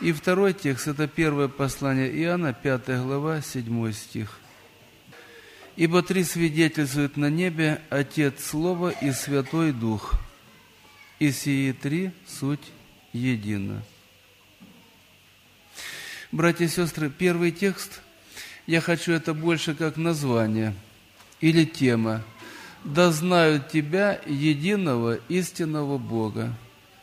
И второй текст – это первое послание Иоанна, 5 глава, 7 стих. «Ибо три свидетельствуют на небе: Отец, Слово и Святой Дух, и сии три суть едина». Братья и сестры, первый текст, я хочу это больше как название или тема. «Да знают Тебя, единого истинного Бога».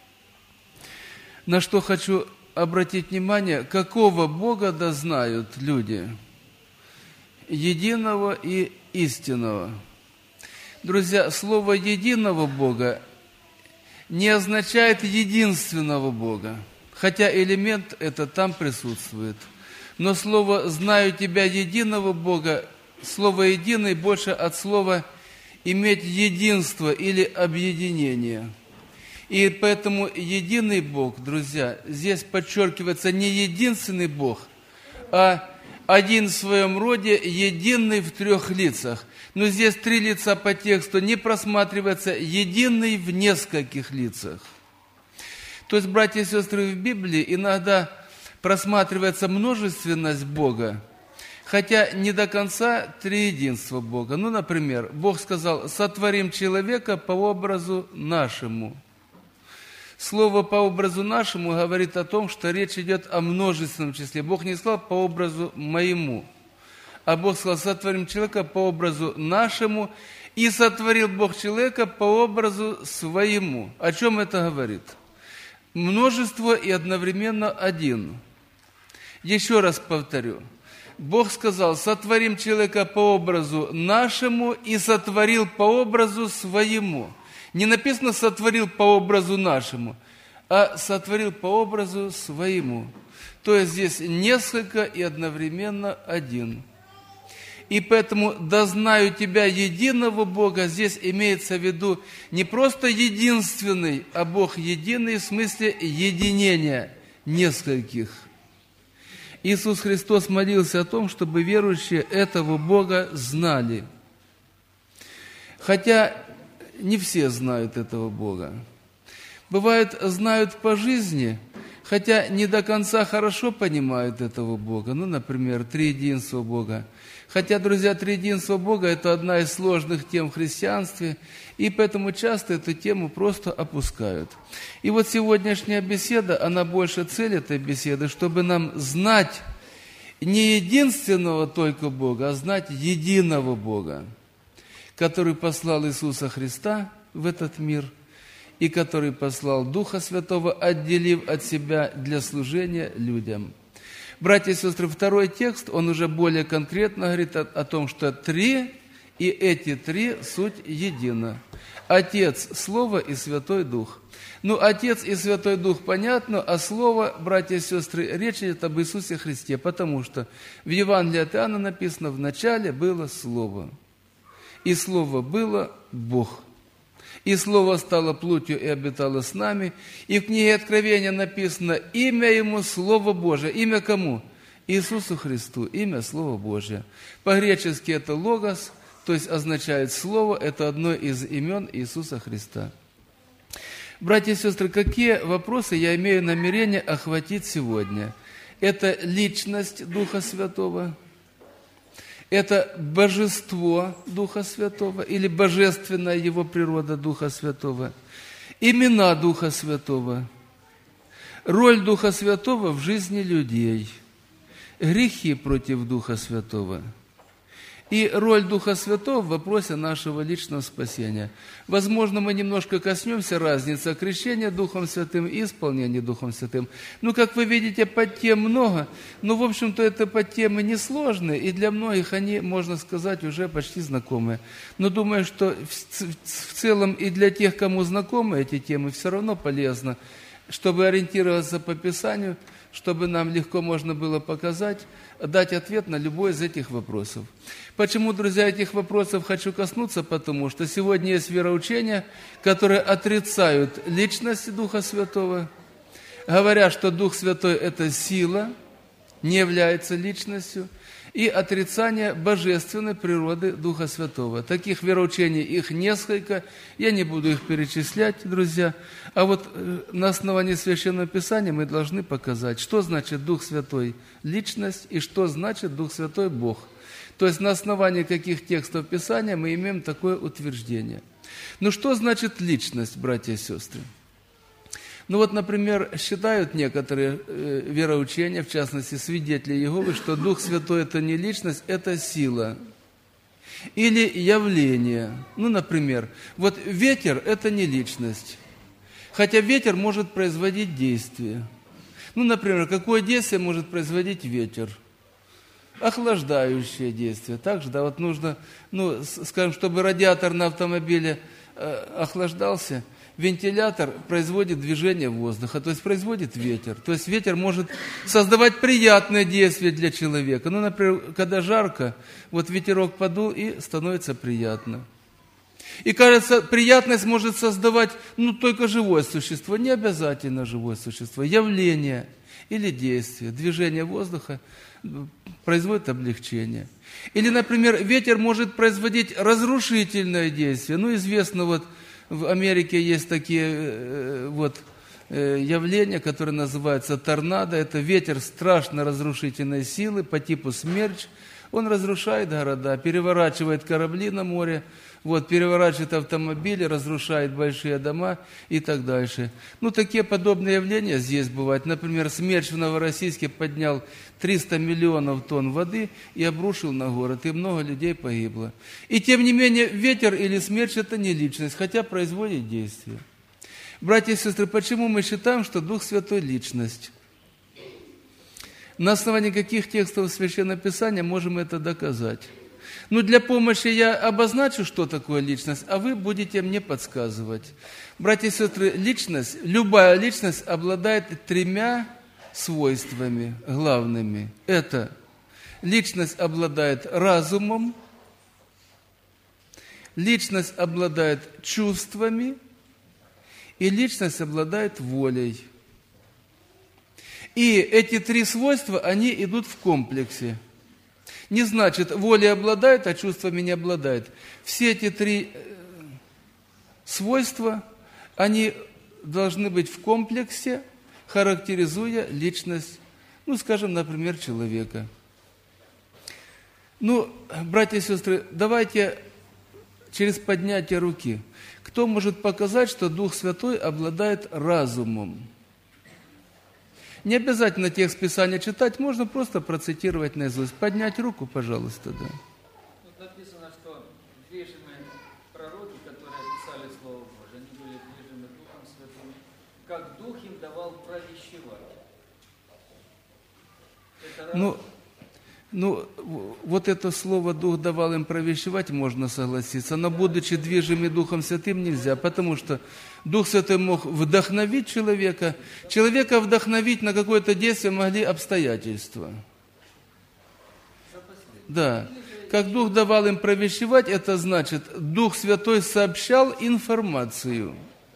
На что хочу обратить внимание, какого Бога да знают люди? Единого и истинного. Друзья, слово «единого Бога» не означает единственного Бога, хотя элемент это там присутствует. Но слово «знаю Тебя, единого Бога», слово «единый» больше от слова «иметь единство» или «объединение». И поэтому единый Бог, друзья, здесь подчеркивается не единственный Бог, а один в своем роде, единый в трех лицах. Но здесь три лица по тексту не просматривается, единый в нескольких лицах. То есть, братья и сестры, в Библии иногда просматривается множественность Бога, хотя не до конца триединство Бога. Ну, например, Бог сказал: «Сотворим человека по образу нашему». Слово «по образу нашему» говорит о том, что речь идет о множественном числе. Бог не сказал «по образу моему», а Бог сказал: «Сотворим человека по образу нашему», и сотворил Бог человека по образу своему. О чем это говорит? Множество и одновременно один. Еще раз повторю. Бог сказал: «Сотворим человека по образу нашему», и сотворил по образу своему. Не написано «сотворил по образу нашему», а «сотворил по образу своему». То есть здесь несколько и одновременно один. И поэтому «да знаю Тебя, единого Бога» здесь имеется в виду не просто единственный, а Бог единый в смысле единения нескольких. Иисус Христос молился о том, чтобы верующие этого Бога знали. Хотя не все знают этого Бога. Бывает, знают по жизни, хотя не до конца хорошо понимают этого Бога. Ну, например, триединство Бога. Хотя, друзья, триединство Бога – это одна из сложных тем в христианстве, и поэтому часто эту тему просто опускают. И вот сегодняшняя беседа, она больше цель этой беседы, чтобы нам знать не единственного только Бога, а знать единого Бога, который послал Иисуса Христа в этот мир и который послал Духа Святого, отделив от себя для служения людям. Братья и сестры, второй текст, он уже более конкретно говорит о том, что три, и эти три суть едина. Отец, Слово и Святой Дух. Ну, Отец и Святой Дух понятно, а Слово, братья и сестры, речь идет об Иисусе Христе, потому что в Евангелии от Иоанна написано: «В начале было Слово, и Слово было Бог. И Слово стало плотью и обитало с нами». И в книге Откровения написано: «Имя Ему Слово Божие». Имя кому? Иисусу Христу. Имя Слово Божие. По-гречески это «логос», то есть означает «слово». Это одно из имен Иисуса Христа. Братья и сестры, какие вопросы я имею намерение охватить сегодня? Это личность Духа Святого. Это божество Духа Святого или божественная Его природа Духа Святого, имена Духа Святого, роль Духа Святого в жизни людей, грехи против Духа Святого и роль Духа Святого в вопросе нашего личного спасения. Возможно, мы немножко коснемся разницы крещения Духом Святым и исполнения Духом Святым. Ну, как вы видите, подтем много, но, в общем-то, это подтемы несложные, и для многих они, можно сказать, уже почти знакомые. Но думаю, что в целом и для тех, кому знакомы эти темы, все равно полезно, чтобы ориентироваться по Писанию, чтобы нам легко можно было показать, дать ответ на любой из этих вопросов. Почему, друзья, этих вопросов хочу коснуться? Потому что сегодня есть вероучения, которые отрицают личность Духа Святого, говорят, что Дух Святой – это сила, не является личностью. и отрицание божественной природы Духа Святого. Таких вероучений их несколько, я не буду их перечислять, друзья. А вот на основании Священного Писания мы должны показать, что значит Дух Святой – личность, и что значит Дух Святой – Бог. То есть на основании каких текстов Писания мы имеем такое утверждение. Ну что значит личность, братья и сестры? Ну вот, например, считают некоторые вероучения, в частности, свидетели Иеговы, что Дух Святой – это не личность, это сила. Или явление. Ну, например, вот ветер – это не личность, хотя ветер может производить действие. Ну, например, какое действие может производить ветер? Охлаждающее действие. Также, да, вот нужно, ну, скажем, чтобы радиатор на автомобиле охлаждался, вентилятор производит движение воздуха, то есть производит ветер. То есть ветер может создавать приятное действие для человека. Ну, например, когда жарко, вот ветерок подул и становится приятно. И кажется, приятность может создавать, ну, только живое существо, не обязательно живое существо, явление или действие, движение воздуха производит облегчение. Или, например, ветер может производить разрушительное действие. Ну, известно, вот в Америке есть такие явления, которые называются торнадо. Это ветер страшно разрушительной силы по типу смерч. Он разрушает города, переворачивает корабли на море, переворачивает автомобили, разрушает большие дома и так дальше. Ну, такие подобные явления здесь бывают. Например, смерч в Новороссийске поднял 300 миллионов тонн воды и обрушил на город, и много людей погибло. И тем не менее, ветер или смерч – это не личность, хотя производит действие. Братья и сестры, почему мы считаем, что Дух Святой – личность? На основании каких текстов Священного Писания можем это доказать? Ну, для помощи я обозначу, что такое личность, а вы будете мне подсказывать. Братья и сестры, личность, любая личность обладает тремя свойствами главными. Это личность обладает разумом, личность обладает чувствами и личность обладает волей. И эти три свойства, они идут в комплексе. Не значит, волей обладает, а чувствами не обладает. Все эти три свойства, они должны быть в комплексе, характеризуя личность, ну, скажем, например, человека. Ну, братья и сестры, давайте через поднятие руки. Кто может показать, что Дух Святой обладает разумом? Не обязательно текст Писания читать, можно просто процитировать наизусть. Поднять руку, пожалуйста, да. Тут написано, что движимые пророки, которые писали Слово Божие, они были движимы Духом Святым, как Дух им давал провещевать. Ну, вот это слово «Дух давал им провещевать» можно согласиться, но будучи движимым Духом Святым нельзя, потому что Дух Святой мог вдохновить человека вдохновить на какое-то действие могли обстоятельства. Да, как Дух давал им провещевать, это значит, Дух Святой сообщал информацию.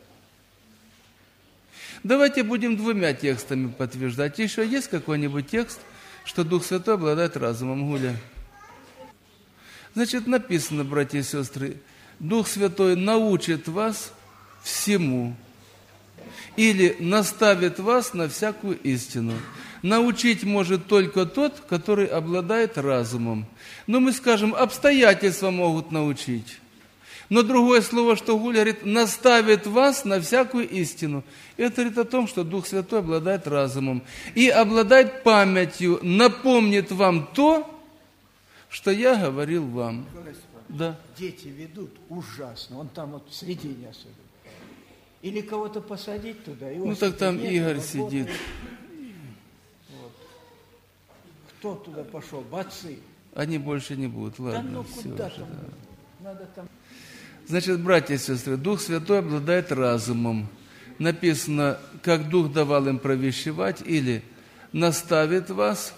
Давайте будем двумя текстами подтверждать. Еще есть какой-нибудь текст, что Дух Святой обладает разумом, Гуля? Значит, написано, братья и сестры, Дух Святой научит вас всему или наставит вас на всякую истину. Научить может только тот, который обладает разумом. Но мы скажем, обстоятельства могут научить. Но другое слово, что Гуля говорит, наставит вас на всякую истину. Это говорит о том, что Дух Святой обладает разумом. И обладает памятью, напомнит вам то, что я говорил вам. Да. Дети ведут ужасно. Он там вот в середине особенно. Или кого-то посадить туда. Ну так там нет, Игорь сидит. Вот. Кто туда пошел? Бацы. Они больше не будут. Ладно, да ну все куда уже, там? Да. Надо там... Значит, братья и сестры, Дух Святой обладает разумом. Написано, как Дух давал им провещевать, или наставит вас,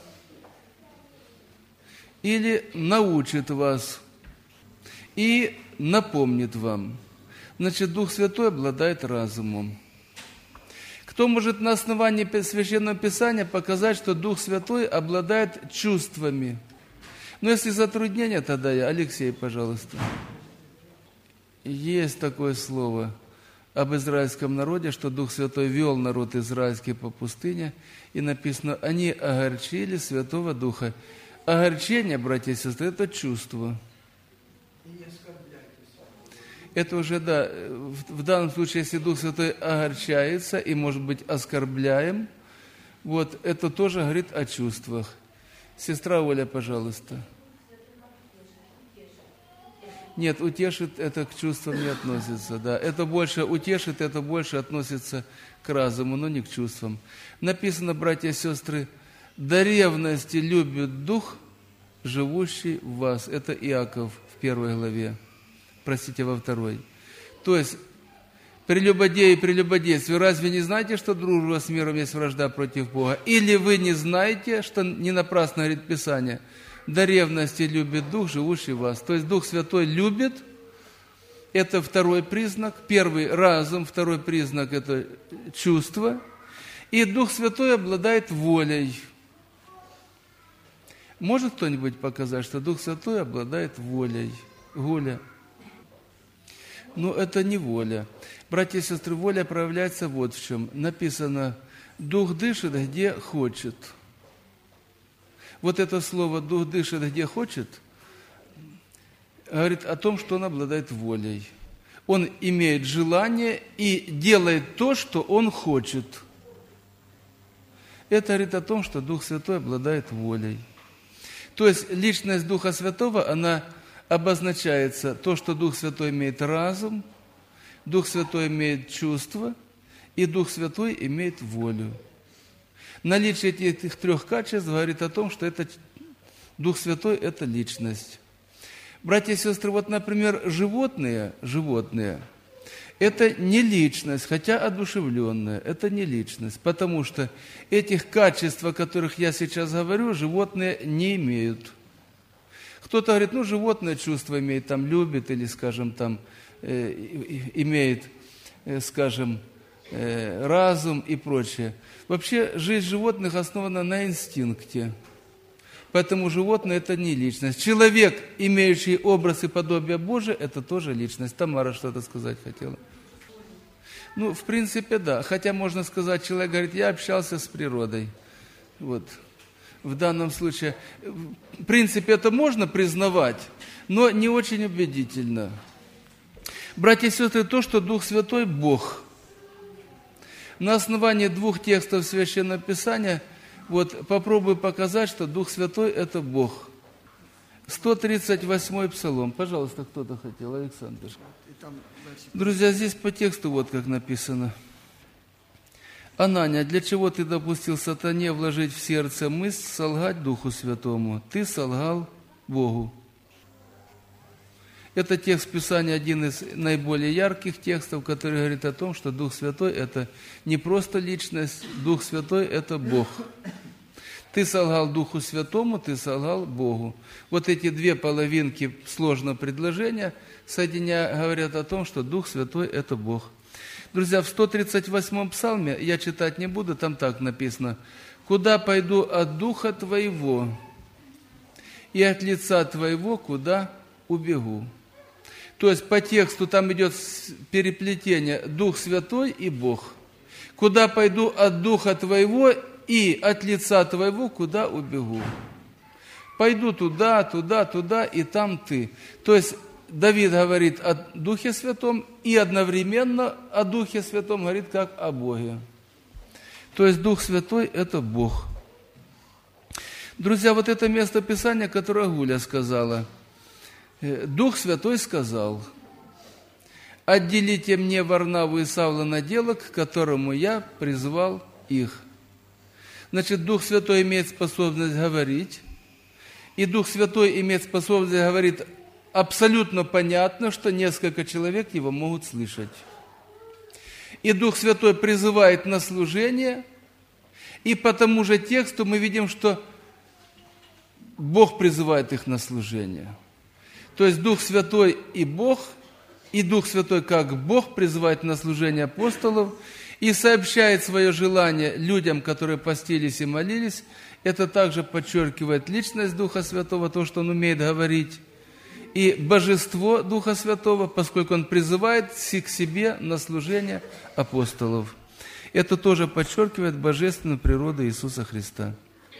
или научит вас, и напомнит вам. Значит, Дух Святой обладает разумом. Кто может на основании Священного Писания показать, что Дух Святой обладает чувствами? Но если затруднение, тогда я. Алексей, пожалуйста. Есть такое слово об израильском народе, что Дух Святой вел народ израильский по пустыне, и написано, они огорчили Святого Духа. Огорчение, братья и сестры, это чувство. Это уже, да, в данном случае, если Дух Святой огорчается и, может быть, оскорбляем, вот, это тоже говорит о чувствах. Сестра Оля, пожалуйста. Нет, утешит, это к чувствам не относится, да. Это больше утешит, это больше относится к разуму, но не к чувствам. Написано, братья и сестры, до ревности любит Дух, живущий в вас. Это Иаков в 1 главе, простите, во 2. То есть, прелюбодеи и прелюбодействие, разве не знаете, что дружба с миром есть вражда против Бога? Или вы не знаете, что не напрасно говорит Писание, до ревности любит Дух, живущий в вас. То есть Дух Святой любит, это второй признак. Первый – разум, второй признак – это чувство. И Дух Святой обладает волей. Может кто-нибудь показать, что Дух Святой обладает волей? Воля. Но это не воля. Братья и сестры, воля проявляется вот в чем. Написано, Дух дышит, где хочет. Вот это слово «дух дышит, где хочет» говорит о том, что он обладает волей. Он имеет желание и делает то, что он хочет. Это говорит о том, что Дух Святой обладает волей. То есть личность Духа Святого, она обозначается то, что Дух Святой имеет разум, Дух Святой имеет чувство, и Дух Святой имеет волю. Наличие этих трех качеств говорит о том, что это Дух Святой – это личность. Братья и сестры, вот, например, животные – это не личность, хотя одушевленная, это не личность, потому что этих качеств, о которых я сейчас говорю, животные не имеют. Кто-то говорит, животное чувство имеет, там, любит или, скажем, там, имеет, скажем, разум и прочее. Вообще, жизнь животных основана на инстинкте. Поэтому животное – это не личность. Человек, имеющий образ и подобие Божие, это тоже личность. Тамара что-то сказать хотела. В принципе, да. Хотя можно сказать, человек говорит, я общался с природой. Вот. В данном случае, в принципе, это можно признавать, но не очень убедительно. Братья и сестры, то, что Дух Святой – Бог. На основании двух текстов Священного Писания попробую показать, что Дух Святой – это Бог. 138-й Псалом. Пожалуйста, кто-то хотел, Александр. Друзья, здесь по тексту как написано. Анания, для чего ты допустил сатане вложить в сердце мысль солгать Духу Святому? Ты солгал Богу. Это текст Писания, один из наиболее ярких текстов, который говорит о том, что Дух Святой – это не просто личность, Дух Святой – это Бог. Ты солгал Духу Святому, ты солгал Богу. Вот эти две половинки сложного предложения, соединяя, говорят о том, что Дух Святой – это Бог. Друзья, в 138-м псалме, я читать не буду, там так написано, «Куда пойду от Духа Твоего, и от лица Твоего куда убегу». То есть по тексту там идет переплетение Дух Святой и Бог. «Куда пойду от Духа Твоего и от лица Твоего куда убегу». Пойду туда, туда, туда, и там Ты. То есть Давид говорит о Духе Святом и одновременно о Духе Святом говорит как о Боге. То есть Дух Святой – это Бог. Друзья, вот это место Писания, которое Гуля сказала. Дух Святой сказал, «Отделите мне Варнаву и Савла на дело, к которому я призвал их». Значит, Дух Святой имеет способность говорить, и Дух Святой имеет способность говорить абсолютно понятно, что несколько человек его могут слышать. И Дух Святой призывает на служение, и по тому же тексту мы видим, что Бог призывает их на служение. То есть Дух Святой и Бог, и Дух Святой как Бог призывает на служение апостолов, и сообщает свое желание людям, которые постились и молились. Это также подчеркивает личность Духа Святого, то, что Он умеет говорить, и божество Духа Святого, поскольку Он призывает к себе на служение апостолов. Это тоже подчеркивает божественную природу Иисуса Христа.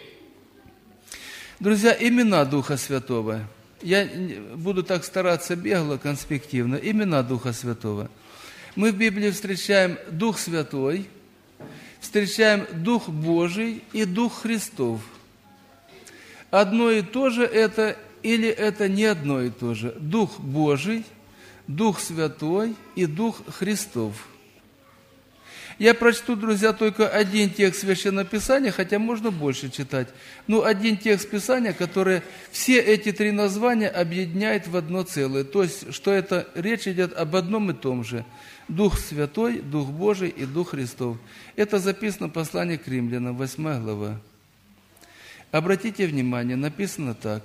Друзья, имена Духа Святого. Я буду так стараться бегло, конспективно. Имена Духа Святого. Мы в Библии встречаем Дух Святой, встречаем Дух Божий и Дух Христов. Одно и то же это или это не одно и то же? Дух Божий, Дух Святой и Дух Христов. Я прочту, друзья, только один текст Священного Писания, хотя можно больше читать. Но один текст Писания, который все эти три названия объединяет в одно целое. То есть, что это речь идет об одном и том же. Дух Святой, Дух Божий и Дух Христов. Это записано в послании к Римлянам, 8 глава. Обратите внимание, написано так.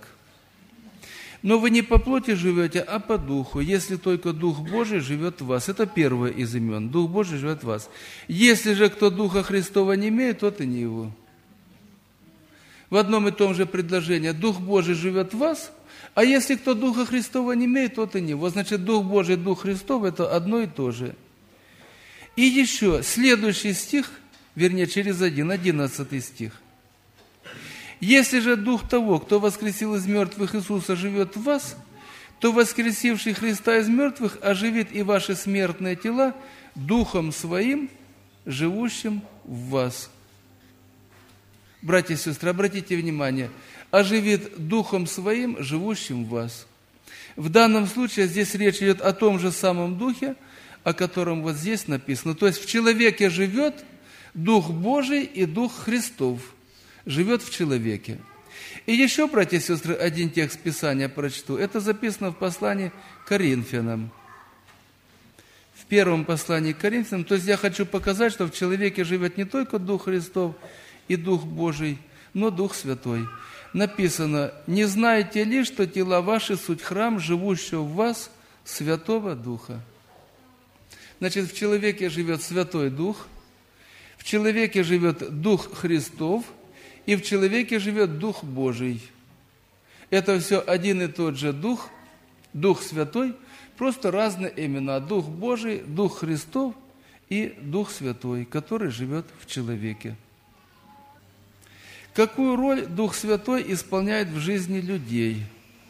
Но вы не по плоти живете, а по духу, если только Дух Божий живет в вас. Это первое из имен. Дух Божий живет в вас. Если же кто Духа Христова не имеет, тот и не его. В одном и том же предложении. Дух Божий живет в вас, а если кто Духа Христова не имеет, тот и не его. Значит, Дух Божий и Дух Христов – это одно и то же. И еще следующий стих, вернее, через 11 стих. Если же Дух того, кто воскресил из мертвых Иисуса, живет в вас, то воскресивший Христа из мертвых оживит и ваши смертные тела Духом Своим, живущим в вас. Братья и сестры, обратите внимание, оживит Духом Своим, живущим в вас. В данном случае здесь речь идет о том же самом Духе, о котором вот здесь написано. То есть в человеке живет Дух Божий и Дух Христов. Живет в человеке. И еще, братья и сестры, один текст Писания прочту. Это записано в послании к Коринфянам. В первом послании к Коринфянам. То есть я хочу показать, что в человеке живет не только Дух Христов и Дух Божий, но Дух Святой. Написано: «Не знаете ли, что тела ваши суть храм, живущего в вас Святого Духа?» Значит, в человеке живет Святой Дух, в человеке живет Дух Христов, и в человеке живет Дух Божий. Это все один и тот же Дух, Дух Святой, просто разные имена. Дух Божий, Дух Христов и Дух Святой, который живет в человеке. Какую роль Дух Святой исполняет в жизни людей?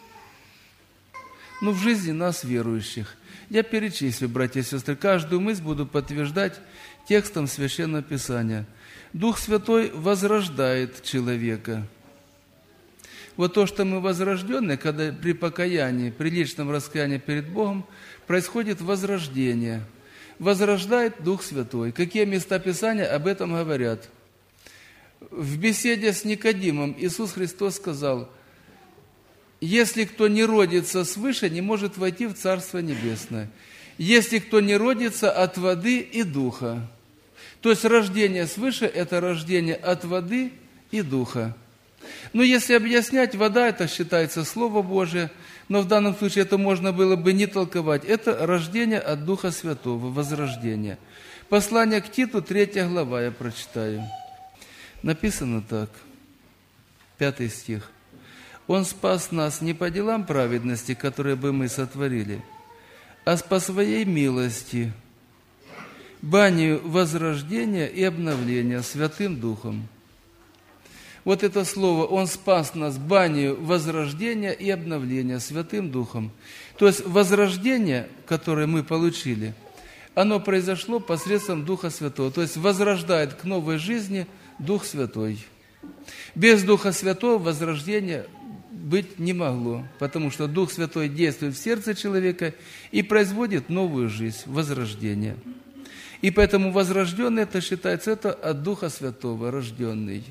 В жизни нас, верующих. Я перечислю, братья и сестры, каждую мысль буду подтверждать текстом Священного Писания. Дух Святой возрождает человека. Вот то, что мы возрожденные, когда при покаянии, при личном раскаянии перед Богом, происходит возрождение. Возрождает Дух Святой. Какие места Писания об этом говорят? В беседе с Никодимом Иисус Христос сказал: «Если кто не родится свыше, не может войти в Царство Небесное. Если кто не родится от воды и духа». То есть рождение свыше – это рождение от воды и духа. Но если объяснять, вода – это считается Слово Божие, но в данном случае это можно было бы не толковать. Это рождение от Духа Святого, возрождение. Послание к Титу, 3 глава, я прочитаю. Написано так, 5 стих. «Он спас нас не по делам праведности, которые бы мы сотворили, а по своей милости, банию возрождения и обновления Святым Духом». Вот это слово «Он спас нас банию возрождения и обновления Святым Духом». То есть возрождение, которое мы получили, оно произошло посредством Духа Святого. То есть возрождает к новой жизни Дух Святой. Без Духа Святого возрождения быть не могло, потому что Дух Святой действует в сердце человека и производит новую жизнь, возрождение. И поэтому возрожденный, это считается, это от Духа Святого, рожденный.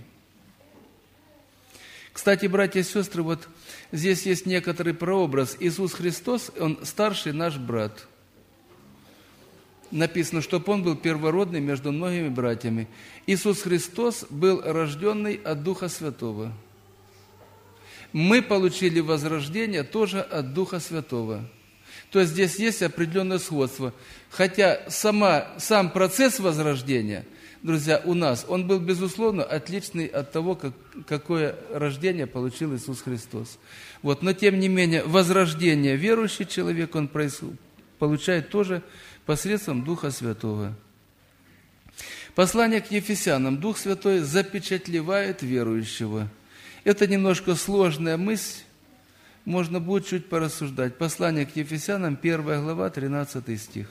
Кстати, братья и сестры, вот здесь есть некоторый прообраз. Иисус Христос, Он старший наш брат. Написано, чтобы Он был первородный между многими братьями. Иисус Христос был рожденный от Духа Святого. Мы получили возрождение тоже от Духа Святого. То есть здесь есть определенное сходство. Хотя сам процесс возрождения, друзья, у нас, он был, безусловно, отличный от того, какое рождение получил Иисус Христос. Вот. Но, тем не менее, возрождение верующий человек, он получает тоже посредством Духа Святого. Послание к Ефесянам. Дух Святой запечатлевает верующего. Это немножко сложная мысль, можно будет чуть порассуждать. Послание к Ефесянам, 1 глава, 13 стих.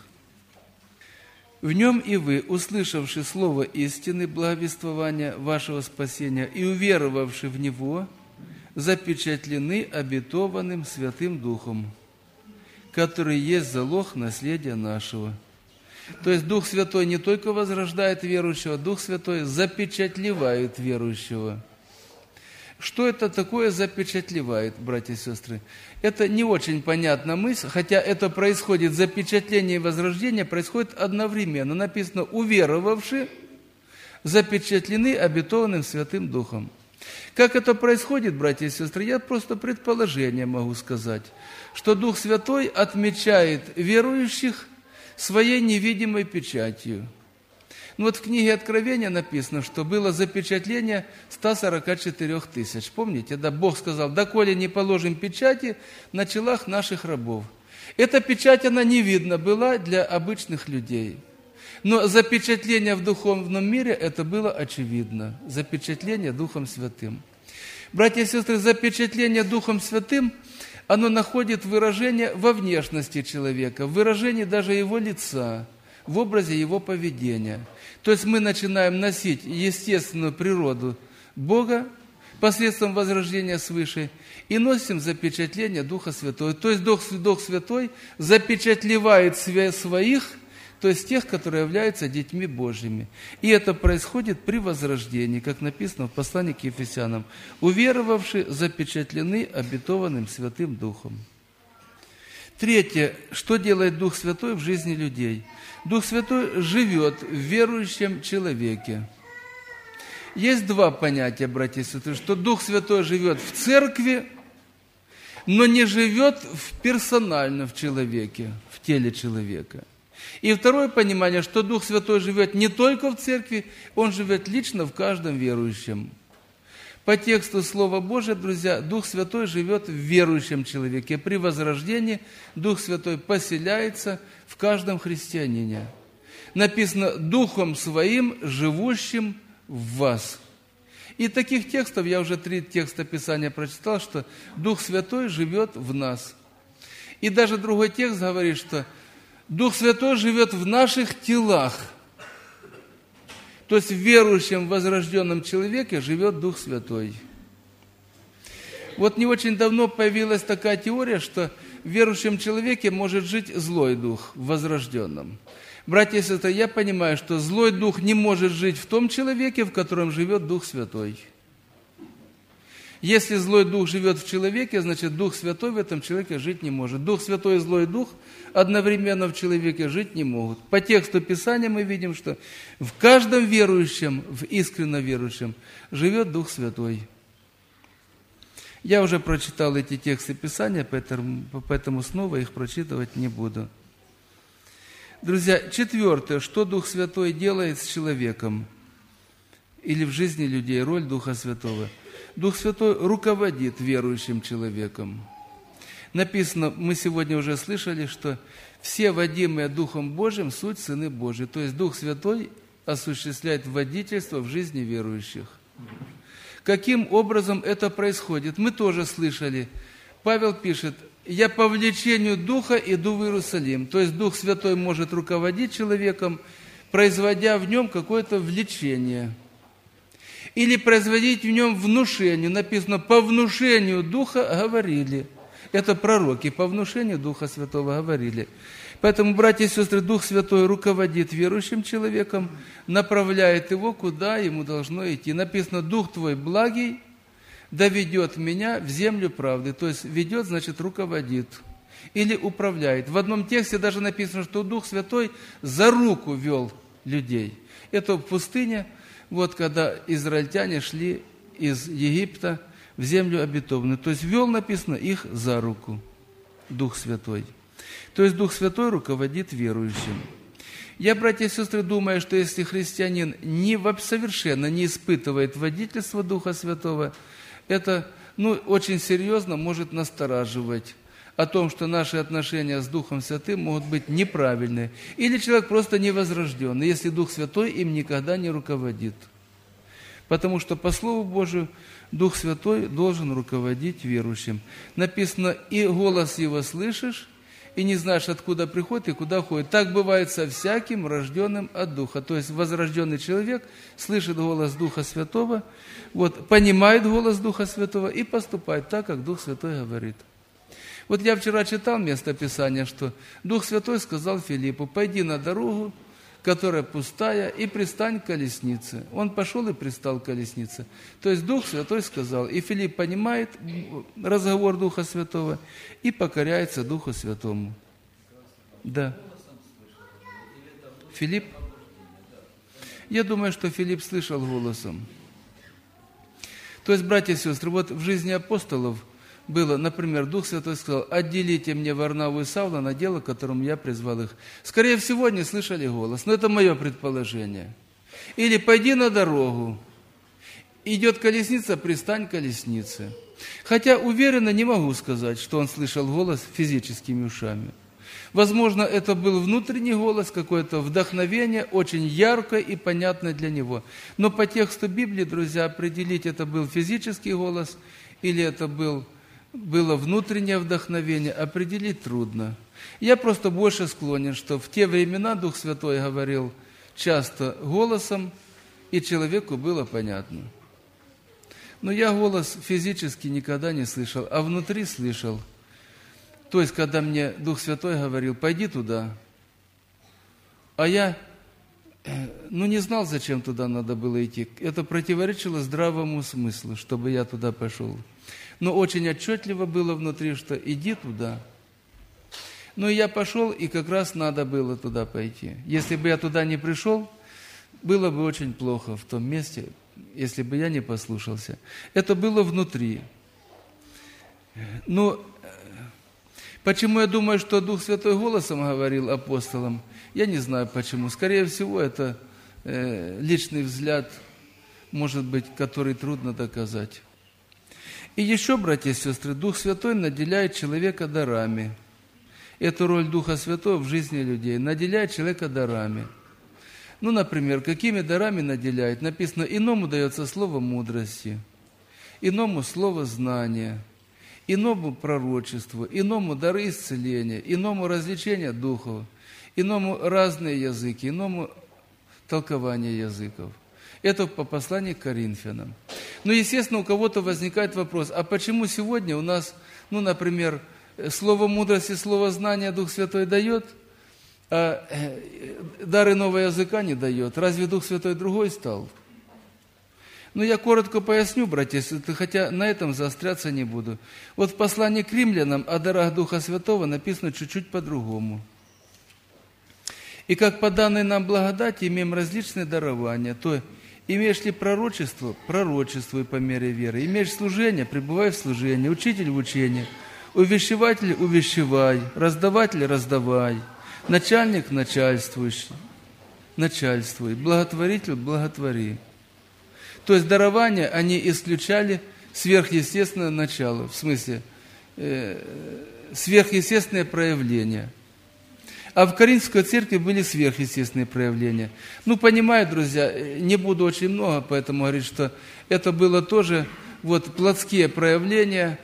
«В нем и вы, услышавши слово истины, благовествования вашего спасения, и уверовавши в него, запечатлены обетованным Святым Духом, который есть залог наследия нашего». То есть Дух Святой не только возрождает верующего, Дух Святой запечатлевает верующего. Что это такое запечатлевает, братья и сестры? Это не очень понятная мысль, хотя это происходит, запечатление и возрождение происходит одновременно. Написано, уверовавши, запечатлены обетованным Святым Духом. Как это происходит, братья и сестры, я просто предположение могу сказать, что Дух Святой отмечает верующих своей невидимой печатью. Ну вот в книге Откровения написано, что было запечатление 144 тысяч. Помните, да, Бог сказал, доколе не положим печати на челах наших рабов. Эта печать, она не видна была для обычных людей. Но запечатление в духовном мире, это было очевидно. Запечатление Духом Святым. Братья и сестры, запечатление Духом Святым, оно находит выражение во внешности человека, в выражении даже его лица, в образе его поведения. То есть мы начинаем носить естественную природу Бога посредством возрождения свыше и носим запечатление Духа Святого. То есть Дух Святой запечатлевает своих, то есть тех, которые являются детьми Божьими. И это происходит при возрождении, как написано в послании к Ефесянам. «Уверовавши, запечатлены обетованным Святым Духом». Третье. Что делает Дух Святой в жизни людей? Дух Святой живет в верующем человеке. Есть два понятия, братья и сестры, что Дух Святой живет в церкви, но не живет персонально в человеке, в теле человека. И второе понимание, что Дух Святой живет не только в церкви, Он живет лично в каждом верующем. По тексту Слова Божия, друзья, Дух Святой живет в верующем человеке. При возрождении Дух Святой поселяется в каждом христианине. Написано «Духом Своим, живущим в вас». И таких текстов, я уже 3 текста Писания прочитал, что Дух Святой живет в нас. И даже другой текст говорит, что Дух Святой живет в наших телах. То есть в верующем, возрожденном человеке живет Дух Святой. Вот не очень давно появилась такая теория, что в верующем человеке может жить злой дух, в возрожденном. Братья и сестры, я понимаю, что злой дух не может жить в том человеке, в котором живет Дух Святой. Если злой дух живет в человеке, значит, Дух Святой в этом человеке жить не может. Дух Святой и злой дух одновременно в человеке жить не могут. По тексту Писания мы видим, что в каждом верующем, в искренне верующем, живет Дух Я уже прочитал эти тексты Писания, поэтому снова их прочитывать не буду. Друзья, 4. Что Дух Святой делает с человеком или в жизни людей, роль Духа Святого? Дух Святой руководит верующим человеком. Написано, мы сегодня уже слышали, что все водимые Духом Божьим суть сыны Божьи. То есть Дух Святой осуществляет водительство в жизни верующих. Каким образом это происходит? Мы тоже слышали. Павел пишет, «Я по влечению Духа иду в Иерусалим». То есть Дух Святой может руководить человеком, производя в нем какое-то влечение. Или производить в нем внушение. Написано, по внушению Духа говорили. Это пророки, по внушению Духа Святого говорили. Поэтому, братья и сестры, Дух Святой руководит верующим человеком, направляет его, куда ему должно идти. Написано, Дух Твой благий доведет меня в землю правды. То есть ведет, значит, руководит. Или управляет. В одном тексте даже написано, что Дух Святой за руку вел людей. Это в пустыне. Вот когда израильтяне шли из Египта в землю обетованную. То есть вел, написано, их за руку Дух Святой. То есть Дух Святой руководит верующим. Я, братья и сестры, думаю, что если христианин совершенно не испытывает водительство Духа Святого, это очень серьезно может настораживать о том, что наши отношения с Духом Святым могут быть неправильные. Или человек просто невозрожденный, если Дух Святой им никогда не руководит. Потому что по Слову Божию Дух Святой должен руководить верующим. Написано, и голос его слышишь, и не знаешь, откуда приходит и куда ходит. Так бывает со всяким рожденным от Духа. То есть возрожденный человек слышит голос Духа Святого, понимает голос Духа Святого и поступает так, как Дух Святой говорит. Я вчера читал место Писания, что Дух Святой сказал Филиппу: пойди на дорогу, которая пустая, и пристань к колеснице. Он пошел и пристал к колеснице. То есть Дух Святой сказал, и Филипп понимает разговор Духа Святого и покоряется Духу Святому. Да. Филипп? Я думаю, что Филипп слышал голосом. То есть, братья и сестры, в жизни апостолов было, например, Дух Святой сказал: отделите мне Варнаву и Савла на дело, которому я призвал их. Скорее всего, не слышали голос, но это мое предположение. Или пойди на дорогу, идет колесница, пристань к колеснице. Хотя уверенно не могу сказать, что он слышал голос физическими ушами. Возможно, это был внутренний голос, какое-то вдохновение, очень яркое и понятное для него. Но по тексту Библии, друзья, определить, это был физический голос или это было внутреннее вдохновение, определить трудно. Я просто больше склонен, что в те времена Дух Святой говорил часто голосом, и человеку было понятно. Но я голос физически никогда не слышал, а внутри слышал. То есть, когда мне Дух Святой говорил: пойди туда, а я не знал, зачем туда надо было идти. Это противоречило здравому смыслу, чтобы я туда пошел. Но очень отчетливо было внутри, что иди туда. И я пошел, и как раз надо было туда пойти. Если бы я туда не пришел, было бы очень плохо в том месте, если бы я не послушался. Это было внутри. Но почему я думаю, что Дух Святой голосом говорил апостолам, я не знаю почему. Скорее всего, это личный взгляд, может быть, который трудно доказать. И еще, братья и сестры, Дух Святой наделяет человека дарами. Эту роль Духа Святого в жизни людей наделяет человека дарами. Например, какими дарами наделяет? Написано: иному дается слово мудрости, иному слово знания, иному пророчество, иному дары исцеления, иному развлечения духов, иному разные языки, иному толкование языков. Это по посланию к Коринфянам. Естественно, у кого-то возникает вопрос: а почему сегодня у нас, например, слово мудрости, слово знания Дух Святой дает, а дары нового языка не дает? Разве Дух Святой другой стал? Я коротко поясню, братья и сестры, хотя на этом заостряться не буду. В послании к римлянам о дарах Духа Святого написано чуть-чуть по-другому. И как по данной нам благодати имеем различные дарования, то имеешь ли пророчество, пророчествуй по мере веры. Имеешь служение, пребывай в служении. Учитель в учении. Увещеватель увещевай. Раздаватель раздавай. Начальник начальствуй. Благотворитель благотвори. То есть дарования, они исключали сверхъестественное начало, в смысле сверхъестественное проявление. А в Коринфской церкви были сверхъестественные проявления. Понимаю, друзья, не буду очень много, поэтому говорить, что это было тоже плотские проявления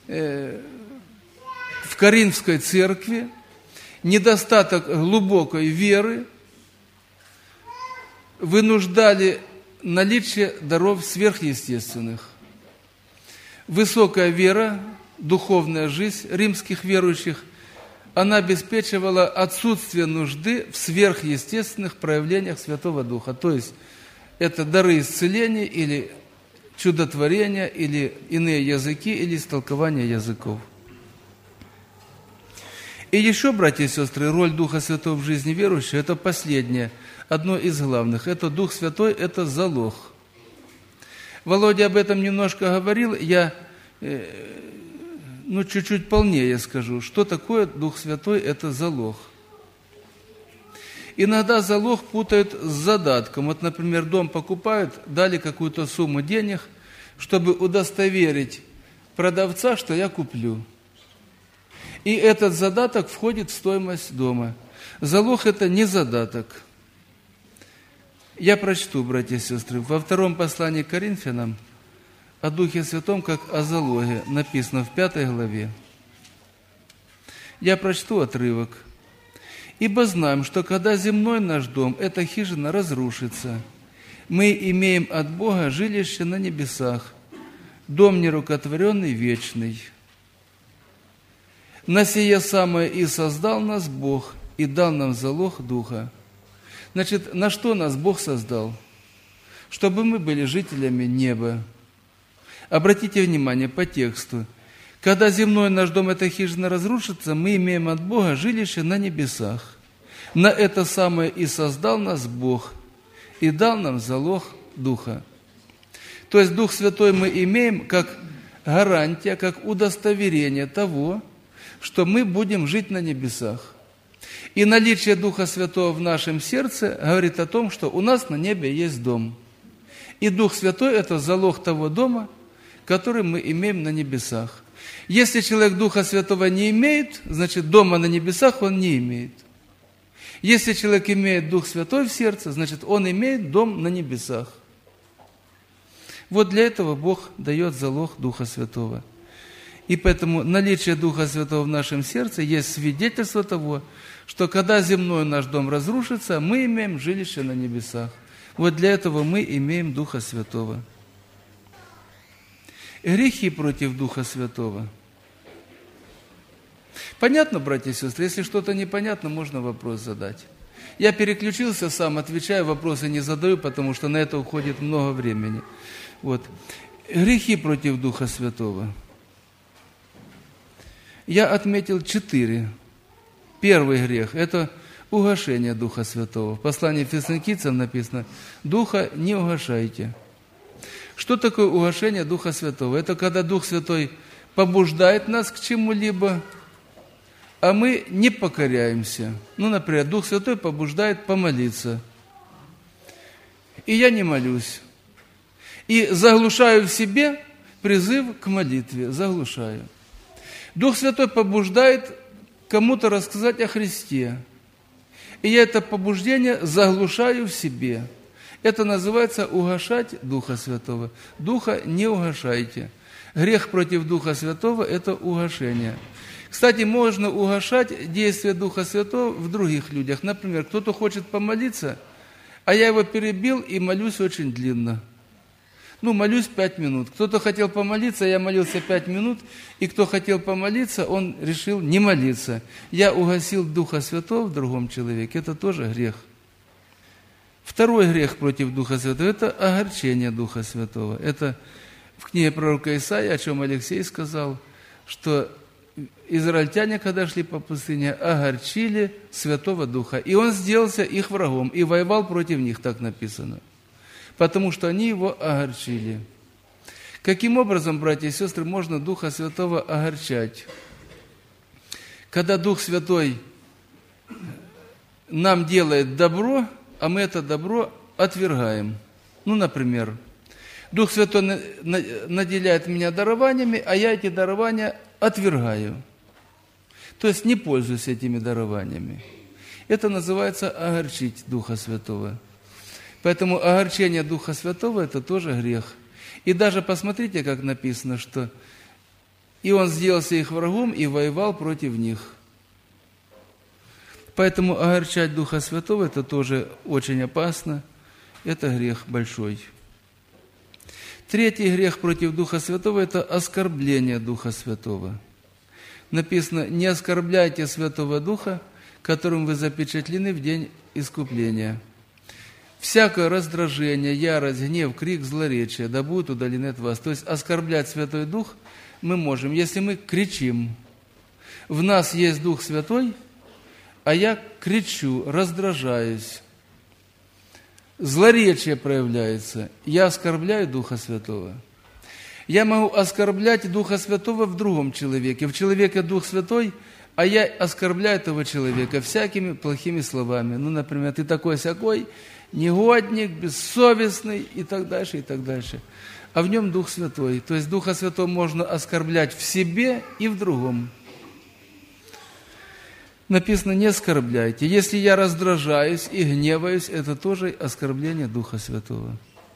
в Коринфской церкви, недостаток глубокой веры вынуждали наличие даров сверхъестественных. Высокая вера, духовная жизнь римских верующих, она обеспечивала отсутствие нужды в сверхъестественных проявлениях Святого Духа. То есть, это дары исцеления, или чудотворения, или иные языки, или истолкование языков. И еще, братья и сестры, роль Духа Святого в жизни верующего – это последнее, одно из главных. Это Дух Святой – это залог. Володя об этом немножко говорил. Я чуть-чуть полнее скажу, что такое Дух Святой – это залог. Иногда залог путают с задатком. Вот, например, дом покупают, дали какую-то сумму денег, чтобы удостоверить продавца, что я куплю. И этот задаток входит в стоимость дома. Залог – это не задаток. Я прочту, братья и сестры, во втором послании к Коринфянам о Духе Святом, как о залоге, написано в 5 главе. Я прочту отрывок. «Ибо знаем, что когда земной наш дом, эта хижина, разрушится, мы имеем от Бога жилище на небесах, дом нерукотворенный, вечный. На сие самое и создал нас Бог, и дал нам залог Духа». Значит, на что нас Бог создал? Чтобы мы были жителями неба. Обратите внимание по тексту. Когда земной наш дом, эта хижина, разрушится, мы имеем от Бога жилище на небесах. На это самое и создал нас Бог, и дал нам залог Духа. То есть Дух Святой мы имеем как гарантия, как удостоверение того, что мы будем жить на небесах. И наличие Духа Святого в нашем сердце говорит о том, что у нас на небе есть дом. И Дух Святой – это залог того дома, который мы имеем на небесах. Если человек Духа Святого не имеет, значит, дома на небесах он не имеет. Если человек имеет Дух Святой в сердце, значит, он имеет дом на небесах. Вот для этого Бог дает залог Духа Святого. И поэтому наличие Духа Святого в нашем сердце есть свидетельство того, что когда земной наш дом разрушится, мы имеем жилище на небесах. Вот для этого мы имеем Духа Святого. Грехи против Духа Святого. Понятно, братья и сестры? Если что-то непонятно, можно вопрос задать. Я переключился сам, отвечаю, вопросы не задаю, потому что на это уходит много времени. Вот. Грехи против Духа Святого. Я отметил 4. Первый грех – это угашение Духа Святого. В послании Фессалоникийцам написано: «Духа не угашайте». Что такое угашение Духа Святого? Это когда Дух Святой побуждает нас к чему-либо, а мы не покоряемся. Например, Дух Святой побуждает помолиться, и я не молюсь. И заглушаю в себе призыв к молитве, заглушаю. Дух Святой побуждает кому-то рассказать о Христе. И я это побуждение заглушаю в себе. Это называется угашать Духа Святого. Духа не угашайте. Грех против Духа Святого – это угашение. Кстати, можно угашать действие Духа Святого в других людях. Например, кто-то хочет помолиться, а я его перебил и молюсь очень длинно. Молюсь 5 минут. Кто-то хотел помолиться, я молился 5 минут, и кто хотел помолиться, он решил не молиться. Я угасил Духа Святого в другом человеке. Это тоже грех. Второй грех против Духа Святого – это огорчение Духа Святого. Это в книге пророка Исаии, о чем Алексей сказал, что израильтяне, когда шли по пустыне, огорчили Святого Духа. И он сделался их врагом и воевал против них, так написано. Потому что они его огорчили. Каким образом, братья и сестры, можно Духа Святого огорчать? Когда Дух Святой нам делает добро, а мы это добро отвергаем. Например, Дух Святой наделяет меня дарованиями, а я эти дарования отвергаю. То есть не пользуюсь этими дарованиями. Это называется огорчить Духа Святого. Поэтому огорчение Духа Святого – это тоже грех. И даже посмотрите, как написано, что «И он сделался их врагом и воевал против них». Поэтому огорчать Духа Святого – это тоже очень опасно. Это грех большой. Третий грех против Духа Святого – это оскорбление Духа Святого. Написано: «Не оскорбляйте Святого Духа, которым вы запечатлены в день искупления». Всякое раздражение, ярость, гнев, крик, злоречие да будут удалены от вас. То есть оскорблять Святой Дух мы можем, если мы кричим. В нас есть Дух Святой, а я кричу, раздражаюсь. Злоречие проявляется, я оскорбляю Духа Святого. Я могу оскорблять Духа Святого в другом человеке. В человеке Дух Святой, а я оскорбляю этого человека всякими плохими словами. Ну, например, ты такой-сякой, негодник, бессовестный и так дальше, и так дальше. А в нем Дух Святой. То есть Духа Святого можно оскорблять в себе и в другом. Написано, не оскорбляйте. Если я раздражаюсь и гневаюсь, это тоже оскорбление Духа Святого.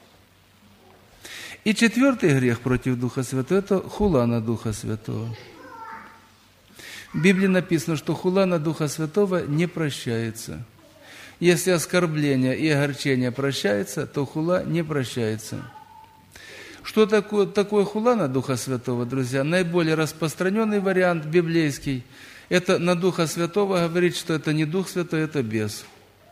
И четвертый грех против Духа Святого – это хула на Духа Святого. В Библии написано, что хула на Духа Святого не прощается. Если оскорбление и огорчение прощается, то хула не прощается. Что такое хула на Духа Святого, друзья? Наиболее распространенный вариант библейский – это на Духа Святого говорить, что это не Дух Святой, это бес.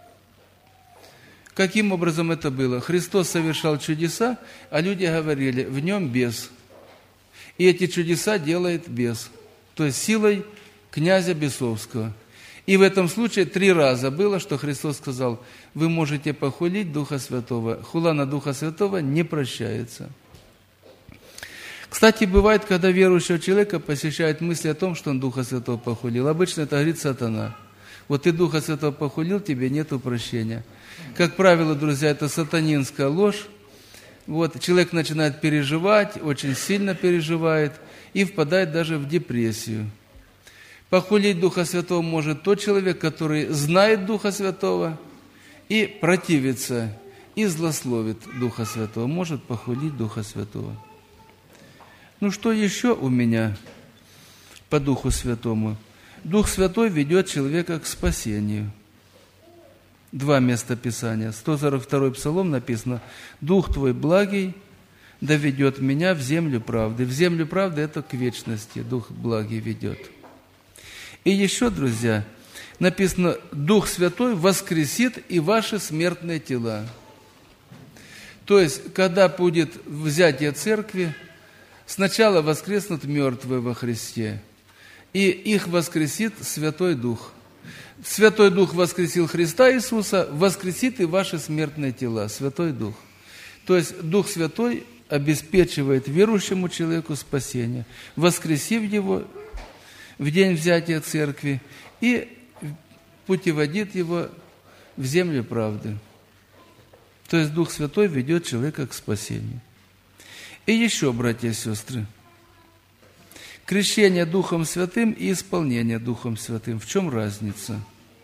Каким образом это было? Христос совершал чудеса, а люди говорили, в нем бес. И эти чудеса делает бес, то есть силой князя бесовского. И в этом случае 3 раза было, что Христос сказал, вы можете похулить Духа Святого. Хула на Духа Святого не прощается. Кстати, бывает, когда верующего человека посещают мысли о том, что он Духа Святого похулил. Обычно это говорит сатана. Вот ты Духа Святого похулил, тебе нету прощения. Как правило, друзья, это сатанинская ложь. Вот, человек начинает переживать, очень сильно переживает и впадает даже в депрессию. Похулить Духа Святого может тот человек, который знает Духа Святого и противится, и злословит Духа Святого. Может похулить Духа Святого. Ну что еще у меня по Духу Святому? Дух Святой ведет человека к спасению. 2 места Писания. 142 Псалом написано: «Дух Твой благий да ведет меня в землю правды». В землю правды это к вечности Дух благий ведет. И еще, друзья, написано: «Дух Святой воскресит и ваши смертные тела». То есть, когда будет взятие церкви, сначала воскреснут мертвые во Христе, и их воскресит Святой Дух. Святой Дух воскресил Христа Иисуса, воскресит и ваши смертные тела, Святой Дух. То есть Дух Святой обеспечивает верующему человеку спасение, воскресив его в день взятия церкви и путеводит его в землю правды. То есть Дух Святой ведет человека к спасению. И еще, братья и сестры, крещение Духом Святым и исполнение Духом Святым. В чем разница?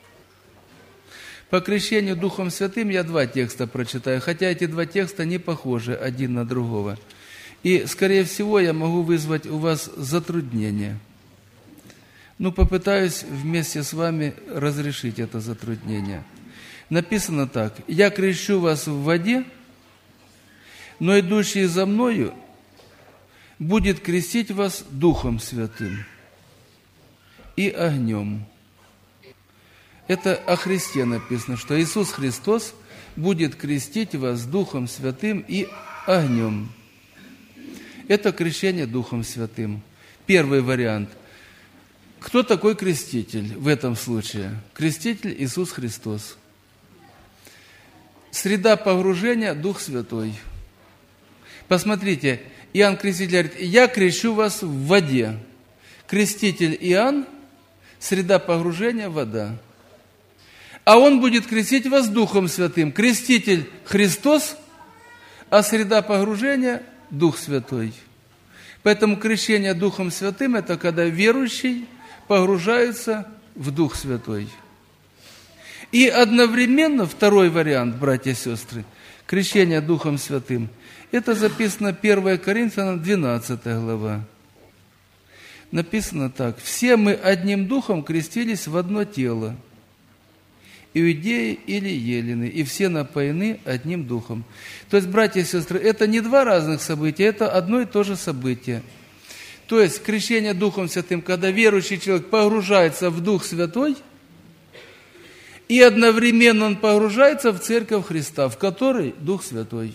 По крещению Духом Святым я 2 текста прочитаю, хотя эти 2 текста не похожи один на другого. И, скорее всего, я могу вызвать у вас затруднение. Но попытаюсь вместе с вами разрешить это затруднение. Написано так: «Я крещу вас в воде, но идущий за мною будет крестить вас Духом Святым и огнем». Это о Христе написано, что Иисус Христос будет крестить вас Духом Святым и огнем. Это крещение Духом Святым. Первый вариант. Кто такой креститель в этом случае? Креститель Иисус Христос. Среда погружения – Дух Святой. Посмотрите, Иоанн Креститель говорит: «Я крещу вас в воде». Креститель Иоанн, среда погружения – вода. А он будет крестить вас Духом Святым. Креститель Христос, а среда погружения – Дух Святой. Поэтому крещение Духом Святым – это когда верующий погружается в Дух Святой. И одновременно второй вариант, братья и сестры, крещение Духом Святым – это записано 1 Коринфянам 12 глава. Написано так: «Все мы одним Духом крестились в одно тело, иудеи или елены, и все напоены одним Духом». То есть, братья и сестры, это не 2 разных события, это одно и то же событие. То есть, крещение Духом Святым, когда верующий человек погружается в Дух Святой, и одновременно он погружается в Церковь Христа, в которой Дух Святой.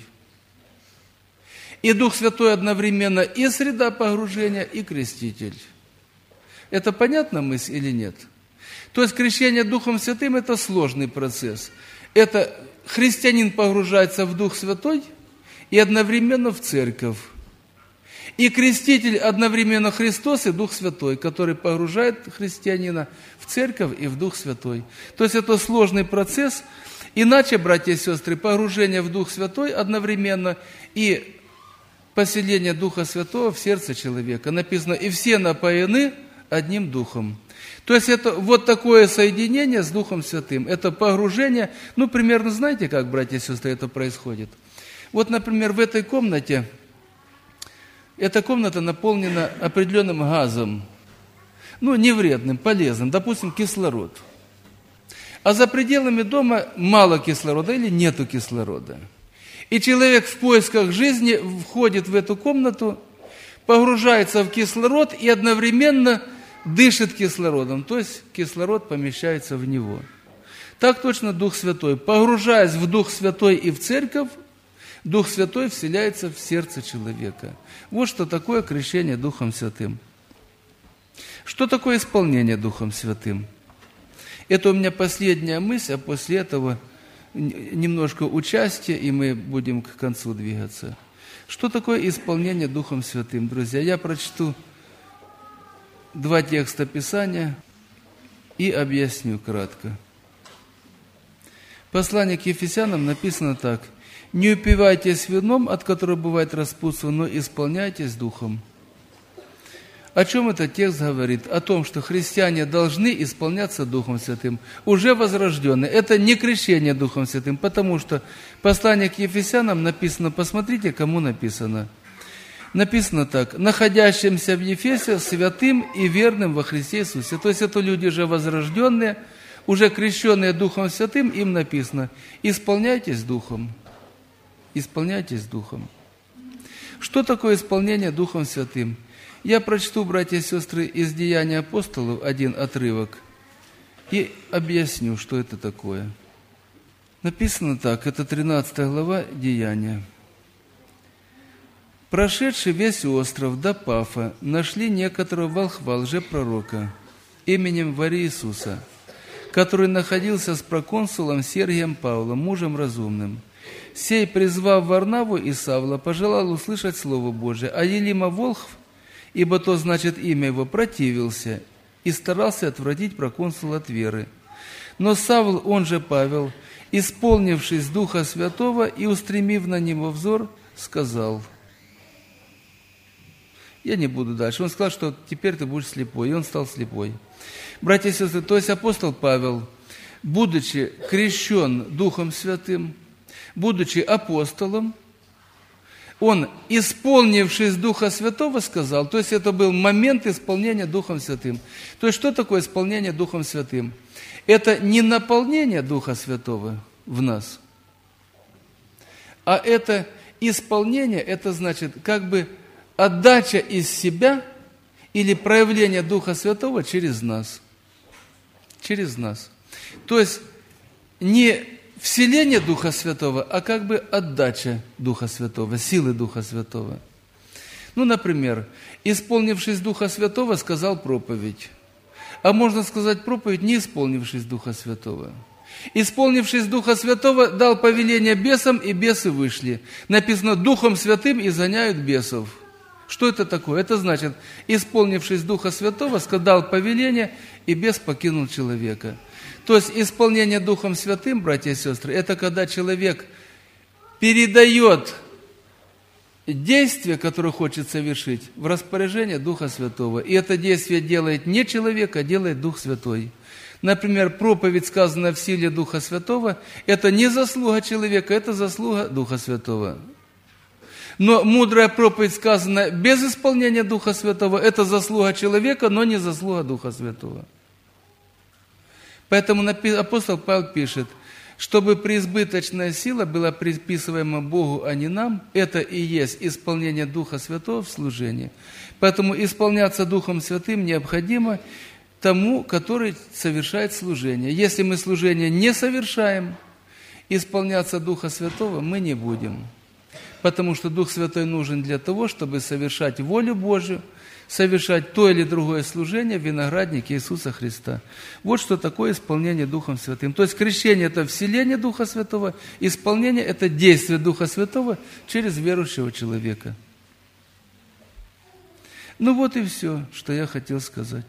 И Дух Святой одновременно и среда погружения, и креститель. Это понятна мысль или нет? То есть крещение Духом Святым – это сложный процесс. Это христианин погружается в Дух Святой и одновременно в Церковь. И креститель одновременно Христос и Дух Святой, который погружает христианина в церковь и в Дух Святой. То есть это сложный процесс. Иначе, братья и сестры, погружение в Дух Святой одновременно и поселение Духа Святого в сердце человека. Написано, и все напоены одним Духом. То есть это вот такое соединение с Духом Святым. Это погружение, примерно знаете, как, братья и сестры, это происходит? Вот, например, в этой комнате, эта комната наполнена определенным газом, не вредным, полезным, допустим, кислород. А за пределами дома мало кислорода или нету кислорода. И человек в поисках жизни входит в эту комнату, погружается в кислород и одновременно дышит кислородом, то есть кислород помещается в него. Так точно Дух Святой. Погружаясь в Дух Святой и в церковь, Дух Святой вселяется в сердце человека. Вот что такое крещение Духом Святым. Что такое исполнение Духом Святым? Это у меня последняя мысль, а после этого немножко участия, и мы будем к концу двигаться. Что такое исполнение Духом Святым, друзья? Я прочту 2 текста Писания и объясню кратко. Послание к Ефесянам написано так. «Не упивайтесь вином, от которого бывает распутство, но исполняйтесь Духом». О чем этот текст говорит? О том, что христиане должны исполняться Духом Святым, уже возрожденные. Это не крещение Духом Святым, потому что послание к Ефесянам написано, посмотрите, кому написано. Написано так, находящимся в Ефесе святым и верным во Христе Иисусе. То есть это люди уже возрожденные, уже крещенные Духом Святым, им написано, исполняйтесь Духом. Исполняйтесь Духом. Что такое исполнение Духом Святым? Я прочту, братья и сестры, из Деяний апостолов один отрывок и объясню, что это такое. Написано так, это 13 глава Деяния. «Прошедший весь остров до Пафа, нашли некоторого волхва, лжепророка, именем Вари-Иисуса, который находился с проконсулом Сергием Павлом, мужем разумным. Сей, призвав Варнаву и Савла, пожелал услышать Слово Божие, а Елима волхв, ибо то значит имя его, противился и старался отвратить проконсула от веры. Но Савл, он же Павел, исполнившись Духа Святого и устремив на него взор, сказал». Я не буду дальше. Он сказал, что теперь ты будешь слепой, и он стал слепой. Братья и сестры, то есть апостол Павел, будучи крещен Духом Святым, будучи апостолом, он, исполнившись Духа Святого, сказал, то есть это был момент исполнения Духом Святым. То есть что такое исполнение Духом Святым? Это не наполнение Духа Святого в нас, а это исполнение, это значит как бы отдача из себя или проявление Духа Святого через нас. Через нас. То есть не вселение Духа Святого, а как бы отдача Духа Святого, силы Духа Святого. Например, исполнившись Духа Святого, сказал проповедь. А можно сказать проповедь, не исполнившись Духа Святого. Исполнившись Духа Святого, дал повеление бесам, и бесы вышли. Написано, Духом Святым изгоняют бесов. Что это такое? Это значит, исполнившись Духа Святого, дал повеление, и бес покинул человека. То есть исполнение Духом Святым, братья и сестры, это когда человек передает действие, которое хочет совершить, в распоряжение Духа Святого. И это действие делает не человек, а делает Дух Святой. Например, проповедь, сказанная в силе Духа Святого, это не заслуга человека, это заслуга Духа Святого. Но мудрая проповедь, сказанная без исполнения Духа Святого, это заслуга человека, но не заслуга Духа Святого. Поэтому апостол Павел пишет, чтобы преизбыточная сила была приписываема Богу, а не нам, это и есть исполнение Духа Святого в служении. Поэтому исполняться Духом Святым необходимо тому, который совершает служение. Если мы служение не совершаем, исполняться Духа Святого мы не будем. Потому что Дух Святой нужен для того, чтобы совершать волю Божию, совершать то или другое служение в винограднике Иисуса Христа. Вот что такое исполнение Духом Святым. То есть крещение – это вселение Духа Святого, исполнение – это действие Духа Святого через верующего человека. Ну вот и все, что я хотел сказать.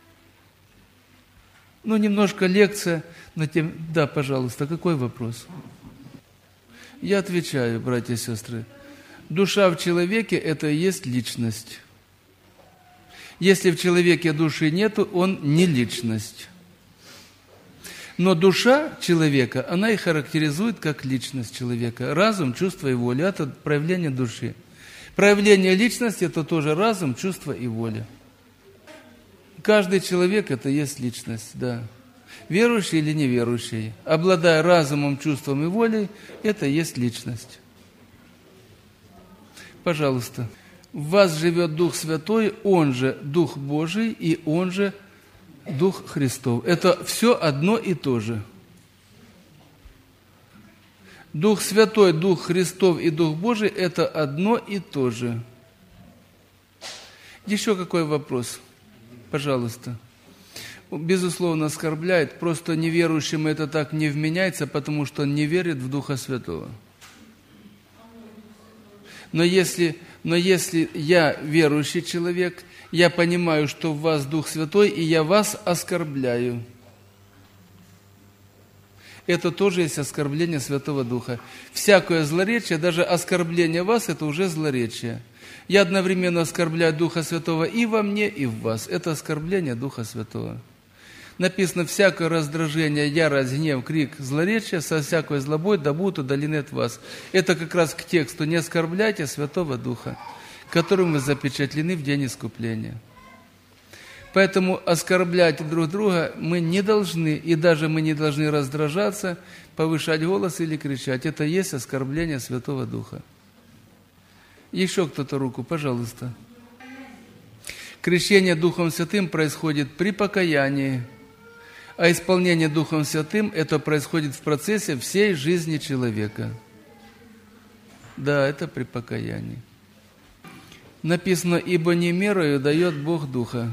Ну, немножко лекция на тему... Да, пожалуйста, какой вопрос? Я отвечаю, братья и сестры. Душа в человеке – это и есть личность. Если в человеке души нету, он не личность. Но душа человека, она и характеризует как личность человека. Разум, чувство и воля – это проявление души. Проявление личности – это тоже разум, чувство и воля. Каждый человек – это и есть личность, да. Верующий или неверующий, обладая разумом, чувством и волей, это и есть личность. Пожалуйста. В вас живет Дух Святой, Он же Дух Божий и Он же Дух Христов. Это все одно и то же. Дух Святой, Дух Христов и Дух Божий – это одно и то же. Еще какой вопрос? Пожалуйста. Безусловно, оскорбляет, просто неверующим это так не вменяется, потому что он не верит в Духа Святого. Но если я верующий человек, я понимаю, что в вас Дух Святой, и я вас оскорбляю. Это тоже есть оскорбление Святого Духа. Всякое злоречие, даже оскорбление вас, это уже злоречие. Я одновременно оскорбляю Духа Святого и во мне, и в вас. Это оскорбление Духа Святого. Написано, всякое раздражение, ярость, гнев, крик, злоречие, со всякой злобой да будут удалены от вас. Это как раз к тексту «Не оскорбляйте Святого Духа, которым вы запечатлены в день искупления». Поэтому оскорблять друг друга мы не должны, и даже мы не должны раздражаться, повышать голос или кричать. Это есть оскорбление Святого Духа. Еще кто-то руку, пожалуйста. Крещение Духом Святым происходит при покаянии, а исполнение Духом Святым это происходит в процессе всей жизни человека. Да, это при покаянии. Написано, ибо не мерою дает Бог Духа.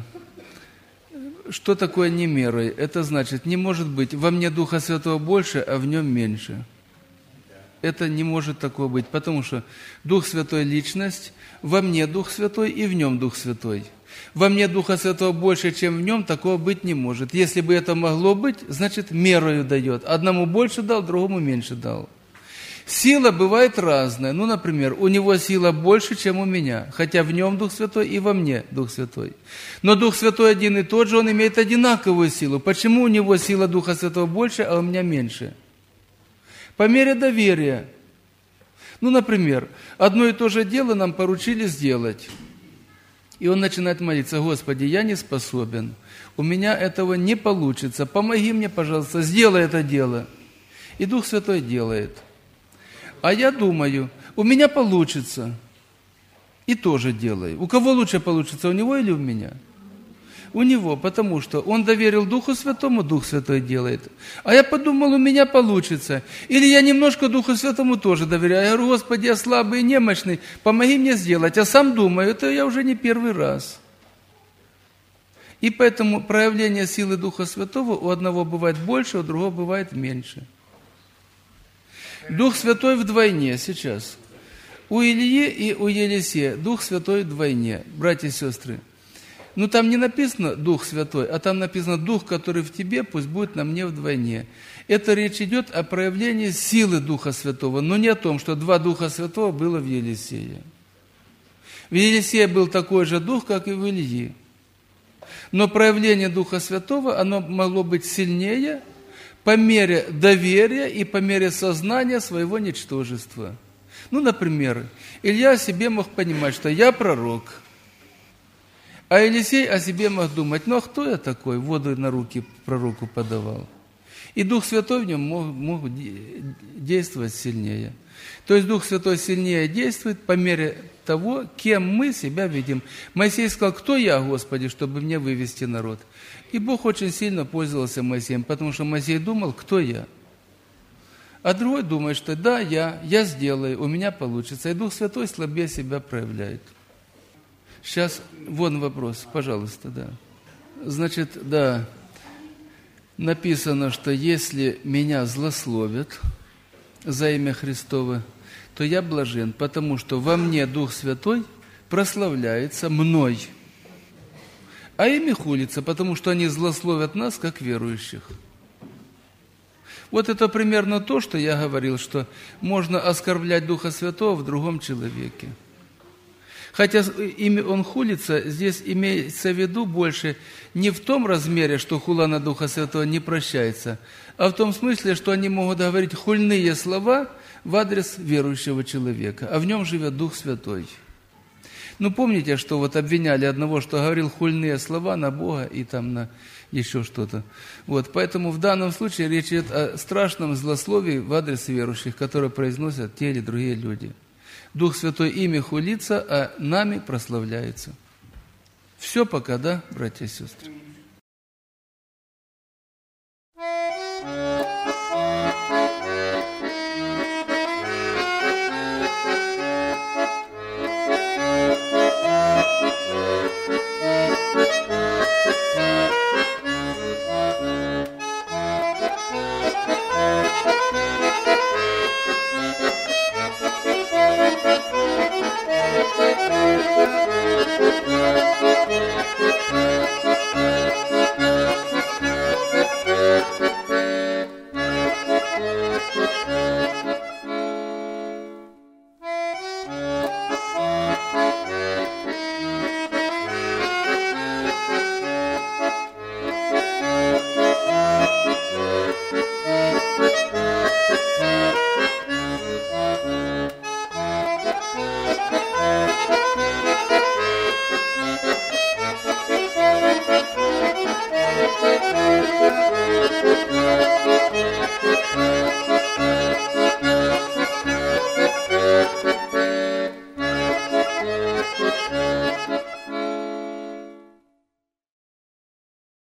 Что такое не мерой? Это значит, не может быть во мне Духа Святого больше, а в нем меньше. Это не может такого быть, потому что Дух Святой – личность, во мне Дух Святой и в нем Дух Святой. Во мне Духа Святого больше, чем в нем, такого быть не может. Если бы это могло быть, значит, мерою дает. Одному больше дал, другому меньше дал. Сила бывает разная. Ну, например, у него сила больше, чем у меня, хотя в нем Дух Святой и во мне Дух Святой. Но Дух Святой один и тот же, он имеет одинаковую силу. Почему у него сила Духа Святого больше, а у меня меньше? По мере доверия. Ну, например, одно и то же дело нам поручили сделать. И он начинает молиться: Господи, я не способен, у меня этого не получится, помоги мне, пожалуйста, сделай это дело. И Дух Святой делает. А я думаю, у меня получится, и тоже делаю. У кого лучше получится, у него или у меня? У него, потому что он доверил Духу Святому, Дух Святой делает. А я подумал, у меня получится. Или я немножко Духу Святому тоже доверяю. Я говорю: Господи, я слабый и немощный, помоги мне сделать. А сам думаю, это я уже не первый раз. И поэтому проявление силы Духа Святого у одного бывает больше, у другого бывает меньше. Дух Святой вдвойне сейчас. У Ильи и у Елисея Дух Святой вдвойне, братья и сестры. Ну, там не написано Дух Святой, а там написано Дух, который в тебе, пусть будет на мне вдвойне. Это речь идет о проявлении силы Духа Святого, но не о том, что два Духа Святого было в Елисее. В Елисее был такой же Дух, как и в Ильи. Но проявление Духа Святого, оно могло быть сильнее по мере доверия и по мере сознания своего ничтожества. Ну, например, Илья о себе мог понимать, что я пророк. А Елисей о себе мог думать: ну а кто я такой, воду на руки пророку подавал? И Дух Святой в нем мог действовать сильнее. То есть Дух Святой сильнее действует по мере того, кем мы себя видим. Моисей сказал: кто я, Господи, чтобы мне вывести народ? И Бог очень сильно пользовался Моисеем, потому что Моисей думал: кто я? А другой думает, что да, я сделаю, у меня получится. И Дух Святой слабее себя проявляет. Сейчас, вон вопрос, пожалуйста, да. Значит, да, написано, что если меня злословят за имя Христово, то я блажен, потому что во мне Дух Святой прославляется мной. а ими хулится, потому что они злословят нас, как верующих. Вот это примерно то, что я говорил, что можно оскорблять Духа Святого в другом человеке. Хотя ими он хулится, здесь имеется в виду больше не в том размере, что хула на Духа Святого не прощается, а в том смысле, что они могут говорить хульные слова в адрес верующего человека, а в нем живет Дух Святой. Ну, помните, что вот обвиняли одного, что говорил хульные слова на Бога и там на еще что-то. Вот, поэтому в данном случае речь идет о страшном злословии в адрес верующих, которое произносят те или другие люди. Дух Святой ими хулится, а нами прославляется. Все пока, да, братья и сестры?